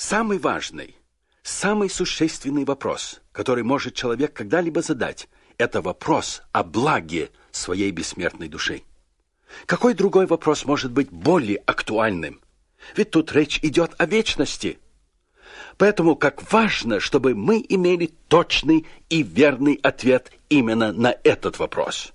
Самый важный, самый существенный вопрос, который может человек когда-либо задать, это вопрос о благе своей бессмертной души. Какой другой вопрос может быть более актуальным? Ведь тут речь идет о вечности. Поэтому как важно, чтобы мы имели точный и верный ответ именно на этот вопрос.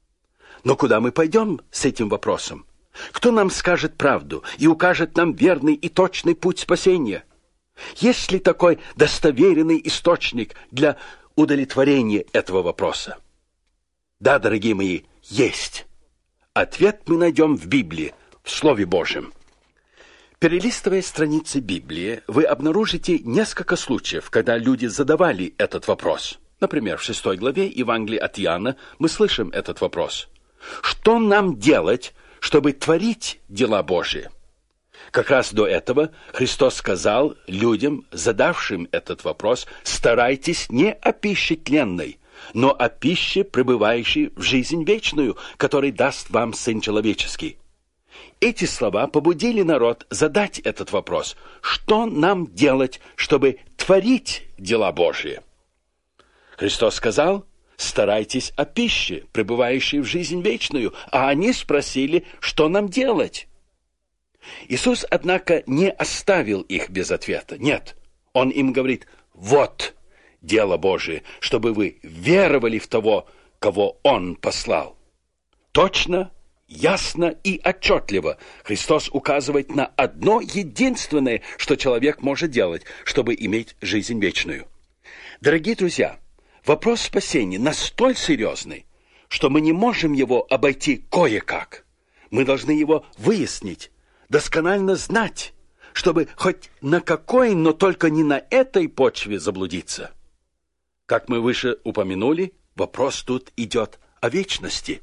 Но куда мы пойдем с этим вопросом? Кто нам скажет правду и укажет нам верный и точный путь спасения? Есть ли такой достоверенный источник для удовлетворения этого вопроса? Да, дорогие мои, есть. Ответ мы найдем в Библии, в Слове Божьем. Перелистывая страницы Библии, вы обнаружите несколько случаев, когда люди задавали этот вопрос. Например, в 6 главе Евангелия от Иоанна мы слышим этот вопрос. Что нам делать, чтобы творить дела Божьи? Как раз до этого Христос сказал людям, задавшим этот вопрос, старайтесь не о пище тленной, но о пище, пребывающей в жизнь вечную, которой даст вам Сын Человеческий. Эти слова побудили народ задать этот вопрос. Что нам делать, чтобы творить дела Божьи? Христос сказал, старайтесь о пище, пребывающей в жизнь вечную, а они спросили, что нам делать? Иисус, однако, не оставил их без ответа. Нет, Он им говорит, вот дело Божие, чтобы вы веровали в того, кого Он послал. Точно, ясно и отчетливо Христос указывает на одно единственное, что человек может делать, чтобы иметь жизнь вечную. Дорогие друзья, вопрос спасения настолько серьезный, что мы не можем его обойти кое-как. Мы должны его выяснить, досконально знать, чтобы хоть на какой, но только не на этой почве заблудиться. Как мы выше упомянули, вопрос тут идет о вечности.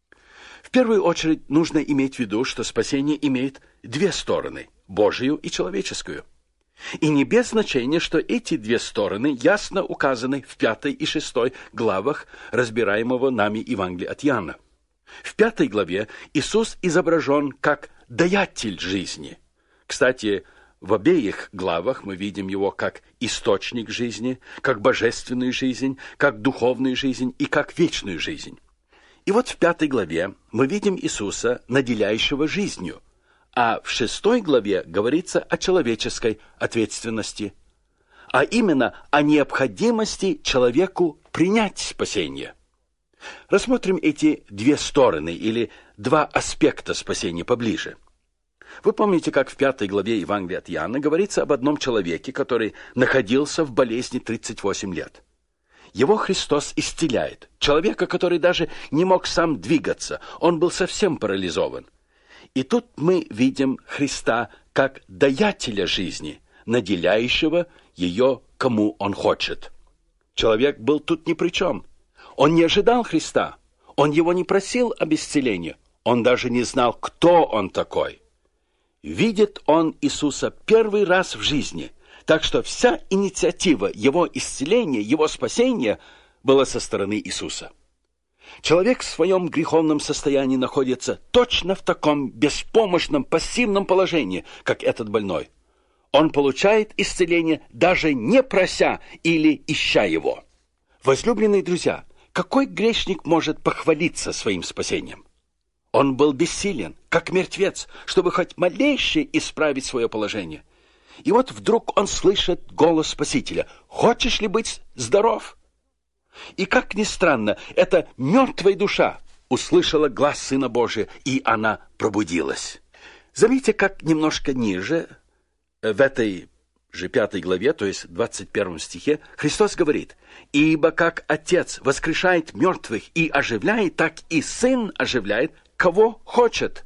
В первую очередь нужно иметь в виду, что спасение имеет две стороны – Божию и человеческую. И не без значения, что эти две стороны ясно указаны в 5 и 6 главах разбираемого нами Евангелия от Иоанна. В 5 главе Иисус изображен как даятель жизни. Кстати, в обеих главах мы видим его как источник жизни, как божественную жизнь, как духовную жизнь и как вечную жизнь. И вот в 5 главе мы видим Иисуса, наделяющего жизнью, а в 6 главе говорится о человеческой ответственности, а именно о необходимости человеку принять спасение. Рассмотрим эти две стороны или два аспекта спасения поближе. Вы помните, как в 5 главе Евангелия от Иоанна говорится об одном человеке, который находился в болезни 38 лет. Его Христос исцеляет. Человека, который даже не мог сам двигаться. Он был совсем парализован. И тут мы видим Христа как даятеля жизни, наделяющего ее, кому он хочет. Человек был тут ни при чем. Он не ожидал Христа. Он его не просил об исцелении. Он даже не знал, кто он такой. Видит он Иисуса первый раз в жизни. Так что вся инициатива его исцеления, его спасения была со стороны Иисуса. Человек в своем греховном состоянии находится точно в таком беспомощном, пассивном положении, как этот больной. Он получает исцеление, даже не прося или ища его. Возлюбленные друзья, какой грешник может похвалиться своим спасением? Он был бессилен, как мертвец, чтобы хоть малейше исправить свое положение. И вот вдруг он слышит голос Спасителя. «Хочешь ли быть здоров?» И как ни странно, эта мертвая душа услышала глас Сына Божия, и она пробудилась. Заметьте, как немножко ниже, в этой же 5 главе, то есть в 21 стихе, Христос говорит: «Ибо как Отец воскрешает мертвых и оживляет, так и Сын оживляет, кого хочет».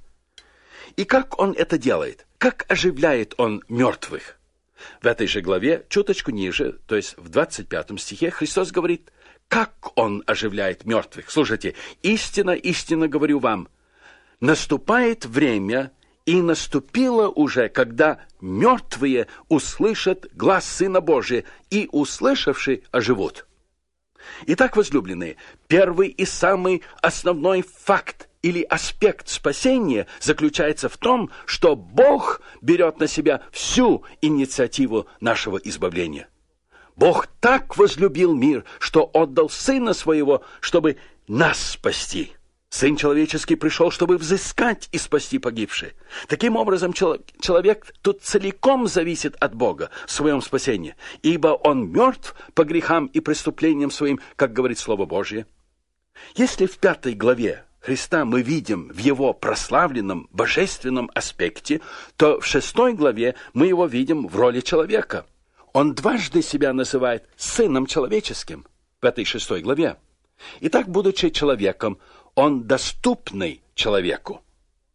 И как Он это делает? Как оживляет Он мертвых? В этой же главе, чуточку ниже, то есть в 25 стихе, Христос говорит, как Он оживляет мертвых. Слушайте, истинно, истинно говорю вам, наступает время, и наступило уже, когда мертвые услышат глас Сына Божия, и, услышавши, оживут. Итак, возлюбленные, первый и самый основной факт или аспект спасения заключается в том, что Бог берет на себя всю инициативу нашего избавления. Бог так возлюбил мир, что отдал Сына Своего, чтобы нас спасти. Сын человеческий пришел, чтобы взыскать и спасти погибшие. Таким образом, человек тут целиком зависит от Бога в своем спасении, ибо он мертв по грехам и преступлениям своим, как говорит Слово Божье. Если в 5 главе Христа мы видим в Его прославленном божественном аспекте, то в 6 главе мы Его видим в роли человека. Он дважды себя называет Сыном Человеческим в этой 6 главе. Итак, будучи человеком, Он доступный человеку.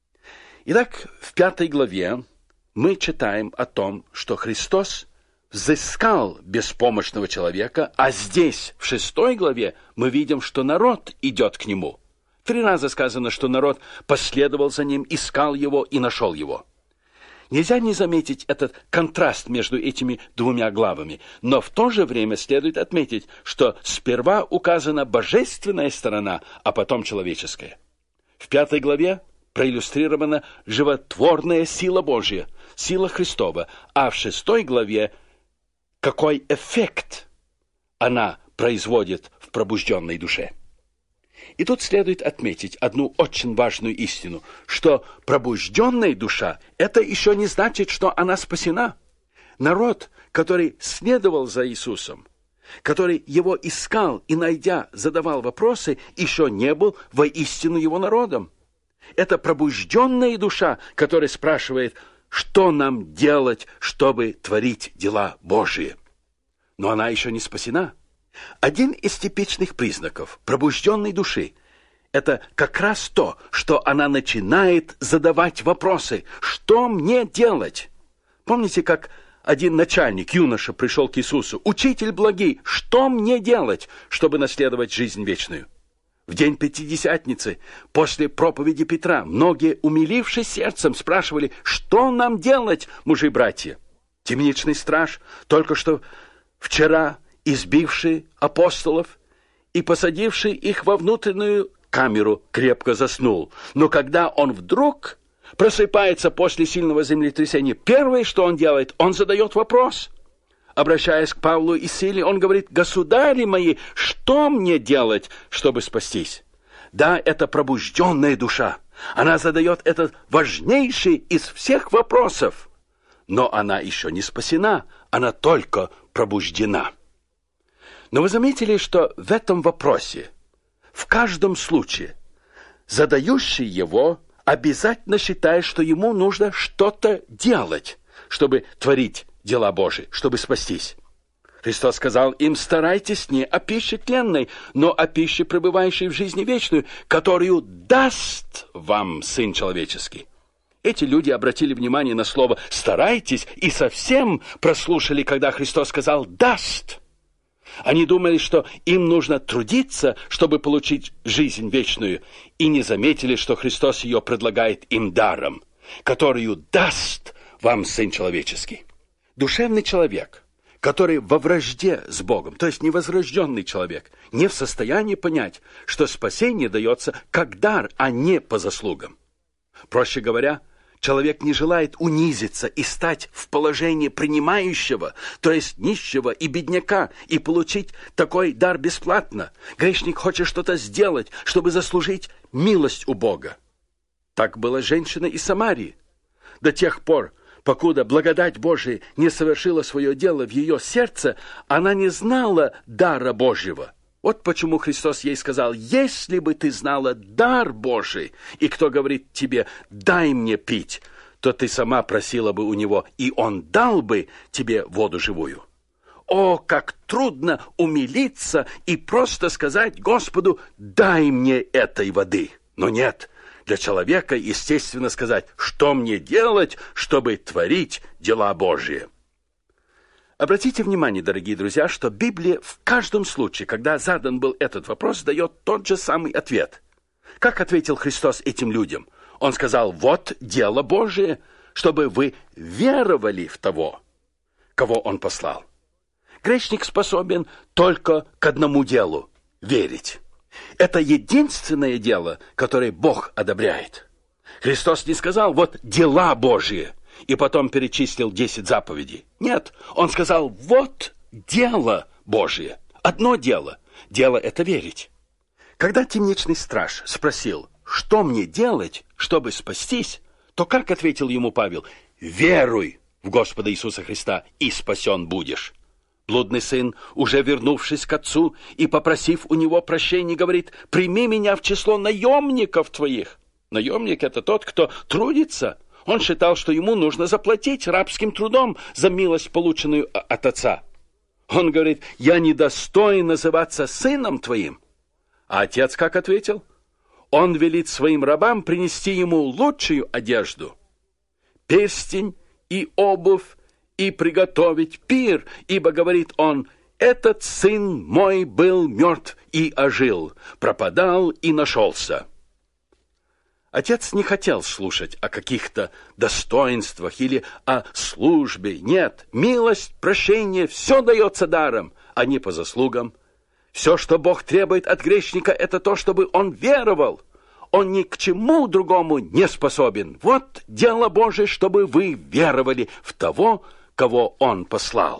Итак, в 5 главе мы читаем о том, что Христос взыскал беспомощного человека, а здесь, в 6 главе, мы видим, что народ идет к Нему. 3 раза сказано, что народ последовал за Ним, искал Его и нашел Его. Нельзя не заметить этот контраст между этими 2 главами, но в то же время следует отметить, что сперва указана божественная сторона, а потом человеческая. В 5 главе проиллюстрирована животворная сила Божья, сила Христова, а в 6 главе какой эффект она производит в пробужденной душе. И тут следует отметить одну очень важную истину, что пробужденная душа – это еще не значит, что она спасена. Народ, который следовал за Иисусом, который Его искал и, найдя, задавал вопросы, еще не был воистину Его народом. Это пробужденная душа, которая спрашивает, что нам делать, чтобы творить дела Божьи. Но она еще не спасена. Один из типичных признаков пробужденной души – это как раз то, что она начинает задавать вопросы. Что мне делать? Помните, как один начальник, юноша, пришел к Иисусу? «Учитель благий, что мне делать, чтобы наследовать жизнь вечную?» В день Пятидесятницы, после проповеди Петра, многие, умилившись сердцем, спрашивали, что нам делать, мужи-братья? Темничный страж, только что вчера избивший апостолов и посадивший их во внутреннюю камеру, крепко заснул. Но когда он вдруг просыпается после сильного землетрясения, первое, что он делает, он задает вопрос. Обращаясь к Павлу и Силе, он говорит: «Государи мои, что мне делать, чтобы спастись?» Да, это пробужденная душа. Она задает этот важнейший из всех вопросов. Но она еще не спасена, она только пробуждена. Но вы заметили, что в этом вопросе, в каждом случае, задающий его обязательно считает, что ему нужно что-то делать, чтобы творить дела Божии, чтобы спастись. Христос сказал им: «Старайтесь не о пище тленной, но о пище, пребывающей в жизни вечную, которую даст вам Сын Человеческий». Эти люди обратили внимание на слово «старайтесь» и совсем прослушали, когда Христос сказал «даст». Они думали, что им нужно трудиться, чтобы получить жизнь вечную, и не заметили, что Христос ее предлагает им даром, которую даст вам Сын Человеческий. Душевный человек, который во вражде с Богом, то есть невозрожденный человек, не в состоянии понять, что спасение дается как дар, а не по заслугам. Проще говоря, человек не желает унизиться и стать в положении принимающего, то есть нищего и бедняка, и получить такой дар бесплатно. Грешник хочет что-то сделать, чтобы заслужить милость у Бога. Так была женщина из Самарии. До тех пор, покуда благодать Божия не совершила свое дело в ее сердце, она не знала дара Божьего. Вот почему Христос ей сказал: «Если бы ты знала дар Божий, и кто говорит тебе: дай мне пить, то ты сама просила бы у него, и он дал бы тебе воду живую». О, как трудно умилиться и просто сказать Господу: «Дай мне этой воды». Но нет, для человека естественно сказать: «Что мне делать, чтобы творить дела Божьи?» Обратите внимание, дорогие друзья, что Библия в каждом случае, когда задан был этот вопрос, дает тот же самый ответ. Как ответил Христос этим людям? Он сказал: «Вот дело Божие, чтобы вы веровали в того, кого Он послал». Грешник способен только к одному делу – верить. Это единственное дело, которое Бог одобряет. Христос не сказал: вот дела Божьи, и потом перечислил 10 заповедей. Нет, Он сказал: вот дело Божье. Одно дело. Дело — это верить. Когда темничный страж спросил: что мне делать, чтобы спастись, то как ответил ему Павел? Веруй в Господа Иисуса Христа, и спасен будешь. Блудный сын, уже вернувшись к отцу и попросив у него прощения, говорит: прими меня в число наемников твоих. Наемник — это тот, кто трудится. Он считал, что ему нужно заплатить рабским трудом за милость, полученную от отца. Он говорит: я недостоин называться сыном твоим. А отец как ответил? Он велит своим рабам принести ему лучшую одежду, перстень и обувь, и приготовить пир, ибо, говорит он, этот сын мой был мертв и ожил, пропадал и нашелся. Отец не хотел слушать о каких-то достоинствах или о службе. Нет, милость, прощение — все дается даром, а не по заслугам. Все, что Бог требует от грешника, это то, чтобы он веровал. Он ни к чему другому не способен. Вот дело Божие, чтобы вы веровали в того, кого Он послал.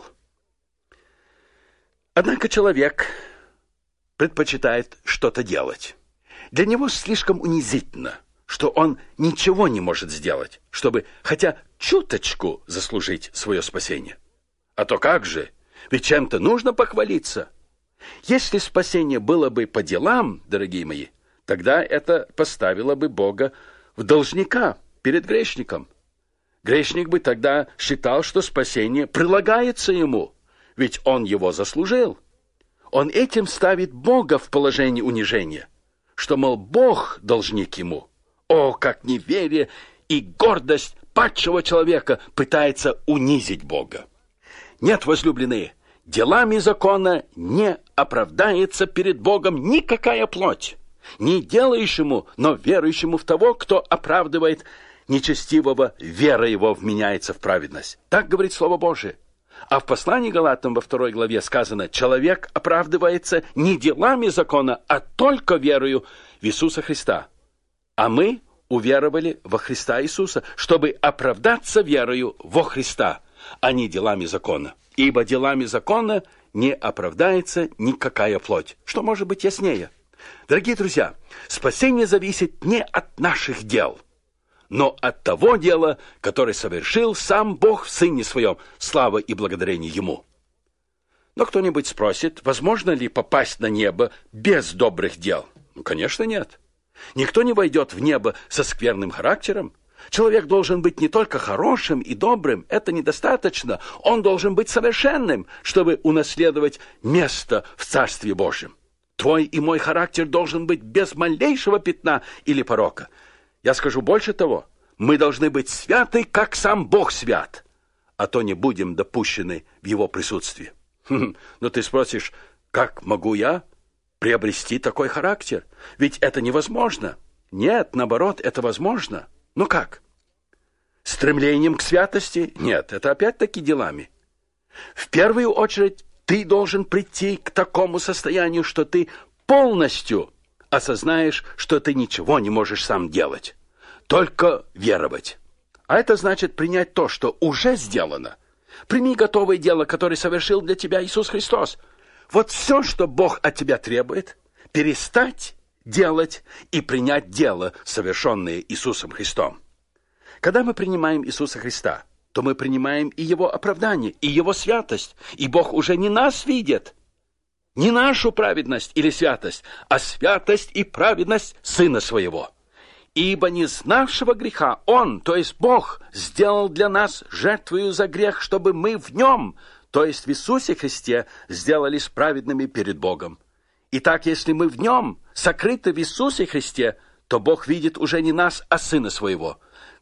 Однако человек предпочитает что-то делать. Для него слишком унизительно, что он ничего не может сделать, чтобы хотя чуточку заслужить свое спасение. А то как же? Ведь чем-то нужно похвалиться. Если спасение было бы по делам, дорогие мои, тогда это поставило бы Бога в должника перед грешником. Грешник бы тогда считал, что спасение прилагается ему, ведь он его заслужил. Он этим ставит Бога в положение унижения, что, мол, Бог должник ему. О, как неверие и гордость падшего человека пытается унизить Бога. Нет, возлюбленные, делами закона не оправдается перед Богом никакая плоть. Не делающему, но верующему в того, кто оправдывает нечестивого, вера его вменяется в праведность. Так говорит Слово Божие. А в послании Галатам во 2 главе сказано: человек оправдывается не делами закона, а только верою в Иисуса Христа. А мы уверовали во Христа Иисуса, чтобы оправдаться верою во Христа, а не делами закона. Ибо делами закона не оправдается никакая плоть. Что может быть яснее? Дорогие друзья, спасение зависит не от наших дел, но от того дела, которое совершил сам Бог в Сыне Своем, слава и благодарение Ему. Но кто-нибудь спросит, возможно ли попасть на небо без добрых дел? Ну, конечно, нет. Никто не войдет в небо со скверным характером. Человек должен быть не только хорошим и добрым, это недостаточно. Он должен быть совершенным, чтобы унаследовать место в Царстве Божьем. Твой и мой характер должен быть без малейшего пятна или порока. Я скажу больше того, мы должны быть святы, как сам Бог свят, а то не будем допущены в Его присутствии. Но ты спросишь, как могу я приобрести такой характер? Ведь это невозможно. Нет, наоборот, это возможно. Но как? Стремлением к святости? Нет, это опять-таки делами. В первую очередь, ты должен прийти к такому состоянию, что ты полностью осознаешь, что ты ничего не можешь сам делать. Только веровать. А это значит принять то, что уже сделано. Прими готовое дело, которое совершил для тебя Иисус Христос. Вот все, что Бог от тебя требует, перестать делать и принять дело, совершенное Иисусом Христом. Когда мы принимаем Иисуса Христа, то мы принимаем и Его оправдание, и Его святость. И Бог уже не нас видит, не нашу праведность или святость, а святость и праведность Сына Своего. Ибо не знавшего греха Он, то есть Бог, сделал для нас жертвою за грех, чтобы мы в Нем, то есть в Иисусе Христе, сделались праведными перед Богом. Итак, если мы в Нем, сокрыты в Иисусе Христе, то Бог видит уже не нас, а Сына Своего.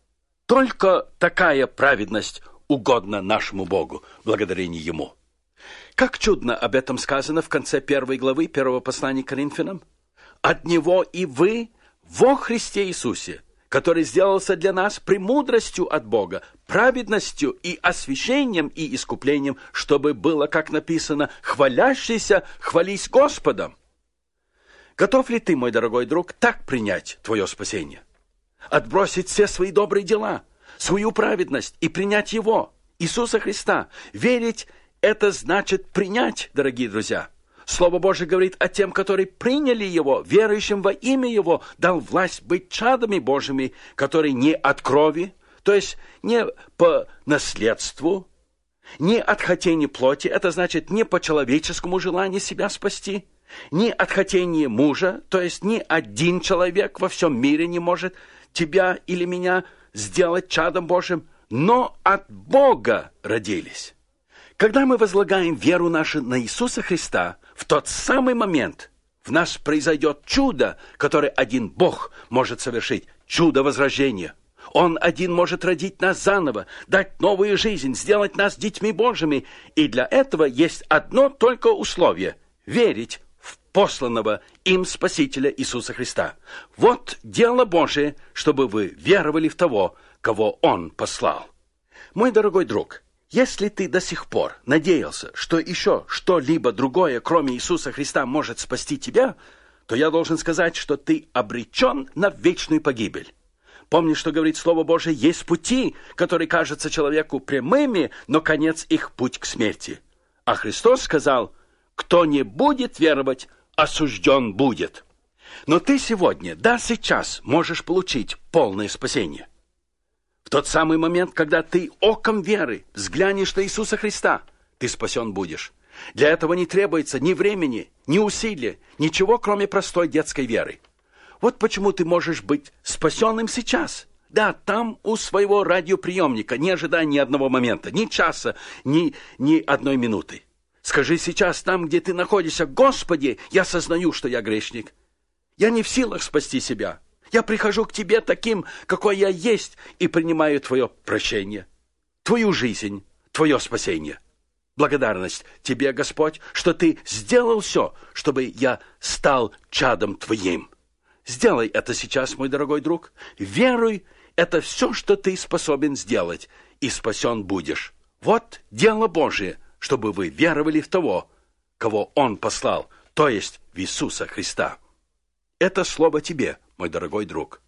Только такая праведность угодна нашему Богу, благодарение Ему. Как чудно об этом сказано в конце 1 главы 1 послания к Коринфянам. «От Него и вы во Христе Иисусе, который сделался для нас премудростью от Бога, праведностью и освящением и искуплением, чтобы было, как написано, хвалящийся, хвались Господом». Готов ли ты, мой дорогой друг, так принять твое спасение? Отбросить все свои добрые дела, свою праведность и принять Его, Иисуса Христа. Верить – это значит принять, дорогие друзья. Слово Божие говорит о тем, которые приняли Его, верующим во имя Его, дал власть быть чадами Божьими, которые не от крови, то есть не по наследству, не от хотения плоти, это значит не по человеческому желанию себя спасти, не от хотения мужа, то есть ни один человек во всем мире не может тебя или меня сделать чадом Божьим, но от Бога родились. Когда мы возлагаем веру нашу на Иисуса Христа, в тот самый момент в нас произойдет чудо, которое один Бог может совершить, чудо возрождения. Он один может родить нас заново, дать новую жизнь, сделать нас детьми Божьими. И для этого есть одно только условие – верить в посланного им Спасителя Иисуса Христа. Вот дело Божие, чтобы вы веровали в того, кого Он послал. Мой дорогой друг, если ты до сих пор надеялся, что еще что-либо другое, кроме Иисуса Христа, может спасти тебя, то я должен сказать, что ты обречен на вечную погибель. Помни, что говорит Слово Божие, есть пути, которые кажутся человеку прямыми, но конец их путь к смерти. А Христос сказал, кто не будет веровать, осужден будет. Но ты сегодня, да сейчас, можешь получить полное спасение. В тот самый момент, когда ты оком веры взглянешь на Иисуса Христа, ты спасен будешь. Для этого не требуется ни времени, ни усилия, ничего, кроме простой детской веры. Вот почему ты можешь быть спасенным сейчас. Да, там у своего радиоприемника, не ожидая ни одного момента, ни часа, ни одной минуты. Скажи сейчас там, где ты находишься: Господи, я сознаю, что я грешник. Я не в силах спасти себя. Я прихожу к Тебе таким, какой я есть, и принимаю Твое прощение, Твою жизнь, Твое спасение. Благодарность Тебе, Господь, что Ты сделал все, чтобы я стал чадом Твоим. Сделай это сейчас, мой дорогой друг. Веруй, это все, что ты способен сделать, и спасен будешь. Вот дело Божие, чтобы вы веровали в того, кого Он послал, то есть в Иисуса Христа. Это слово тебе, мой дорогой друг.